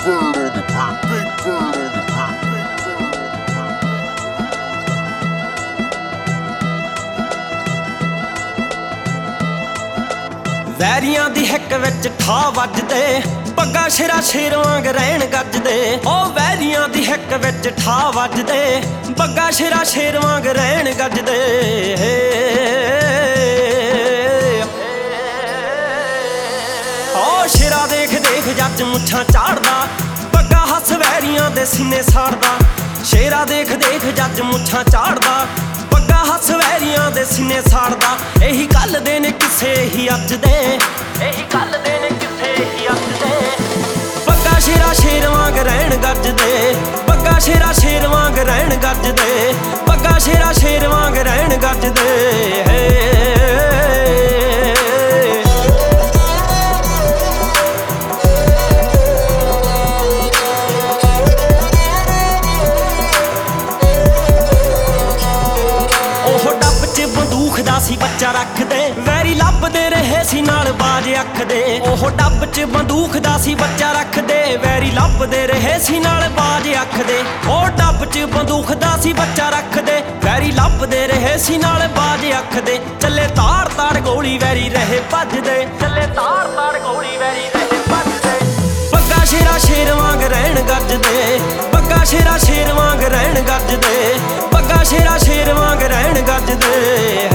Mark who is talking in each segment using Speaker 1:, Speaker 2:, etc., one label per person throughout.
Speaker 1: ਵੈਰੀਆਂ ਦੀ ਹਿੱਕ ਵਿੱਚ ਠਾ ਵੱਜਦੇ, ਪੱਗਾਂ ਸ਼ੇਰਾ ਸ਼ੇਰ ਵਾਂਗ ਰਹਿਣ ਗੱਜਦੇ। ਉਹ ਵੈਰੀਆਂ ਦੀ ਹਿੱਕ ਵਿੱਚ ਠਾ ਵੱਜਦੇ, ਪੱਗਾਂ ਸ਼ੇਰਾ ਸ਼ੇਰ ਵਾਂਗ ਰਹਿਣ ਗੱਜਦੇ। ਉਹ ਸ਼ੇਰਾ ਦੇਖ ਦੇਖ ਜੱਜ ਮੁੱਛਾਂ ਝਾੜਦਾ, ਪੱਗਾਂ ਹੱਸ ਵੈਰੀਆਂ ਦੇ ਸੀਨੇ ਸਾੜਦਾ। ਸ਼ੇਰਾ ਦੇਖ ਦੇਖ ਜੱਜ ਮੁੱਛਾਂ ਝਾੜਦਾ, ਪੱਗਾਂ ਹੱਸ ਵੈਰੀਆਂ ਦੇ ਸੀਨੇ ਸਾੜਦਾ। ਇਹੀ ਕੱਲ ਦੇ ਨੇ ਕਿਸੇ ਹੀ ਅੱਜ ਦੇ, ਇਹੀ ਕੱਲ ਦੇ ਨੇ ਕਿਸੇ ਹੀ ਅੱਜ ਦੇ। ਪੱਗਾਂ ਸ਼ੇਰਾ ਸ਼ੇਰ ਵਾਂਗ ਰਹਿਣ ਗੱਜਦੇ, ਪੱਗਾਂ ਸ਼ੇਰਾ ਸ਼ੇਰ ਵਾਂਗ ਰਹਿਣ ਗੱਜਦੇ। ਪੱਗਾਂ ਸ਼ੇਰਾ ਸ਼ੇਰ ਵਾਂਗ ਰਹਿਣ ਗੱਜਦੇ। ਬੰਦੂਕ ਦਾ ਸੀ ਬੱਚਾ ਰੱਖਦੇ, ਵੈਰੀ ਲੱਭਦੇ ਰਹੇ ਸੀ ਨਾਲ ਬਾਜ ਅੱਖ ਦੇ। ਉਹ ਡੱਬ 'ਚ ਬੰਦੂਕ ਦਾ ਸੀ ਬੱਚਾ ਰੱਖਦੇ, ਵੈਰੀ ਲੱਭਦੇ ਰਹੇ ਸੀ ਨਾਲ ਬਾਜ ਅੱਖ ਦੇ। ਉਹ ਡੱਬ 'ਚ ਬੰਦੂਕ ਦਾ ਸੀ ਬੱਚਾ ਰੱਖਦੇ, ਵੈਰੀ ਲੱਭਦੇ ਰਹੇ ਸੀ ਨਾਲ ਬਾਜ ਅੱਖ ਦੇ। ਚੱਲੇ ਤਾੜ ਤਾੜ ਗੋਲੀ ਵੈਰੀ ਰਹੇ ਭੱਜਦੇ, ਚੱਲੇ ਤਾੜ ਤਾੜ ਗੋਲੀ ਵੈਰੀ ਰਹੇ ਭੱਜਦੇ। ਪੱਗਾਂ ਸ਼ੇਰਾ ਸ਼ੇਰ ਵਾਂਗ ਰਹਿਣ ਗੱਜਦੇ, ਪੱਗਾਂ ਸ਼ੇਰਾ ਸ਼ੇਰ ਵਾਂਗ ਰਹਿਣ ਗੱਜਦੇ। ਪੱਗਾਂ ਸ਼ੇਰਾ ਸ਼ੇਰ ਵਾਂਗ ਰਹਿਣ ਗੱਜਦੇ।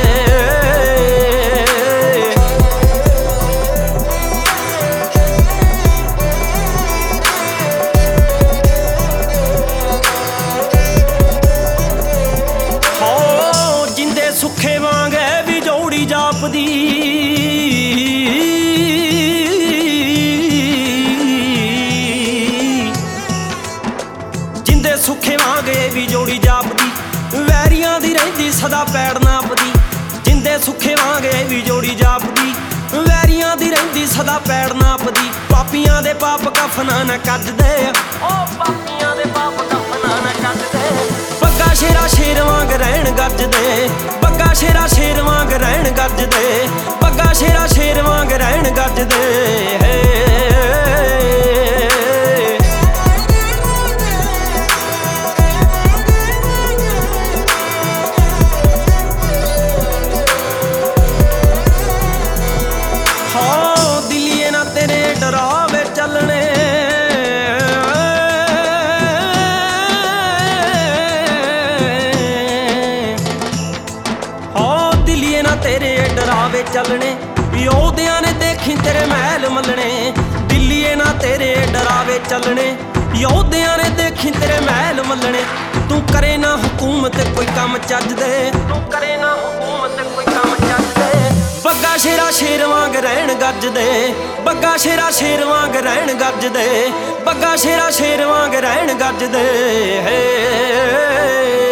Speaker 1: ਹੋ ਜਿੰਦੇ ਸੁੱਖੇ ਵਾਂਗ ਵੀ ਜੋੜੀ ਜਾਪਦੀ, ਜਿੰਦੇ ਸੁੱਖੇ ਵਾਂਗ ਵੀ ਜੋੜੀ ਜਾਪਦੀ। ਵੈਰੀਆਂ ਦੀ ਰਹਿੰਦੀ ਸਦਾ ਪੈੜ ਨਾਪਦੀ, ਜਿੰਦੇ ਸੁੱਖੇ ਵਾਂਗ ਵੀ ਜੋੜੀ ਜਾਪਦੀ। ਵੈਰੀਆਂ ਦੀ ਰਹਿੰਦੀ ਸਦਾ ਪੈੜ ਨਾਪਦੀ। ਪਾਪੀਆਂ ਦੇ ਪਾਪ ਕਫਨਾਂ ਨਾ ਕੱਜਦੇ, ਉਹ ਪਾਪੀਆਂ ਦੇ ਪਾਪ ਕਫਨਾਂ ਨਾ ਕੱਜਦੇ। ਪੱਗਾਂ ਸ਼ੇਰਾ ਸ਼ੇਰ ਵਾਂਗ ਰਹਿਣ ਗੱਜਦੇ, ਪੱਗਾਂ ਸ਼ੇਰਾ ਸ਼ੇਰ ਵਾਂਗ ਰਹਿਣ ਗੱਜਦੇ। ਪੱਗਾਂ ਸ਼ੇਰਾ ਸ਼ੇਰ ਵਾਂਗ ਰਹਿਣ ਗੱਜਦੇ। ਤੇਰੇ ਡਰਾਵੇ ਚੱਲਣੇ, ਹੋ ਦਿੱਲੀਏ ਨਾ ਤੇਰੇ ਡਰਾਵੇ ਚੱਲਣੇ। ਯੋਧਿਆਂ ਨੇ ਦੇਖੀ ਤੇਰੇ ਮਹਿਲ ਮੱਲਣੇ, ਦਿੱਲੀਏ ਨਾ ਤੇਰੇ ਡਰਾਵੇ ਚੱਲਣੇ। ਯੋਧਿਆਂ ਨੇ ਦੇਖੀ ਤੇਰੇ ਮਹਿਲ ਮੱਲਣੇ। ਤੂੰ ਕਰੇ ਨਾ ਹਕੂਮਤ ਕੋਈ ਕੰਮ ਚੱਜਦੇ, ਤੂੰ ਕਰੇ ਨਾ ਹਕੂਮਤ ਕੋਈ ਕੰਮ ਚੱਜਦੇ। ਪੱਗਾਂ ਸ਼ੇਰਾ ਸ਼ੇਰ ਵਾਂਗ ਰਹਿਣ ਗੱਜਦੇ, ਪੱਗਾਂ ਸ਼ੇਰਾ ਸ਼ੇਰ ਵਾਂਗ ਰਹਿਣ ਗੱਜਦੇ। ਪੱਗਾਂ ਸ਼ੇਰਾ ਸ਼ੇਰ ਵਾਂਗ ਰਹਿਣ ਗੱਜਦੇ।